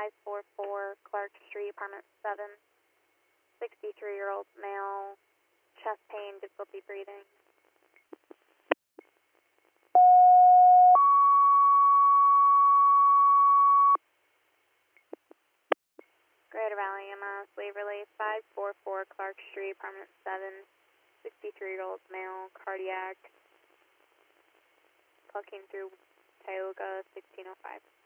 544 Clark Street, apartment 7, 63-year-old male, chest pain, difficulty breathing. Greater Valley EMS, Waverly, 544 Clark Street, apartment 7, 63-year-old male, cardiac, plucking through Tioga, 1605.